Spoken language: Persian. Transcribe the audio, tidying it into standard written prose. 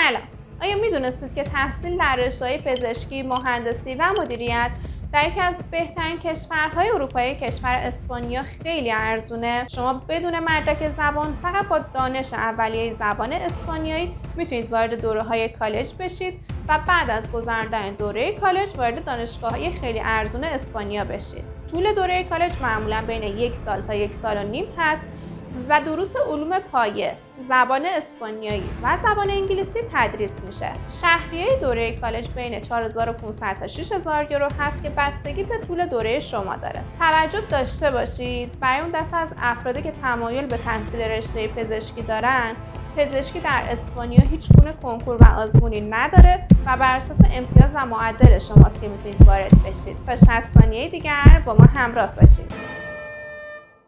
سلام. آیا میدونستید که تحصیل در رشته‌های پزشکی، مهندسی و مدیریت در یکی از بهترین کشورهای اروپایی کشور اسپانیا خیلی ارزونه؟ شما بدون مدرک زبان فقط با دانش اولیه زبان اسپانیایی میتونید وارد دوره‌های کالج بشید و بعد از گذراندن دوره کالج وارد دانشگاه‌های خیلی ارزون اسپانیا بشید. طول دوره کالج معمولاً بین 1 سال تا 1 سال و نیم هست و دروس علوم پایه، زبان اسپانیایی و زبان انگلیسی تدریس میشه. شهریه دوره کالج بین 4500 تا 6000 یورو هست که بستگی به طول دوره شما داره. توجه داشته باشید برای اون دسته از افرادی که تمایل به تحصیل رشته پزشکی دارن، پزشکی در اسپانیا هیچ گونه کنکور و آزمونی نداره و بر اساس امتیاز و معدل شماست که میتونید وارد بشید. تا 60 ثانیه دیگر با ما همراه باشید.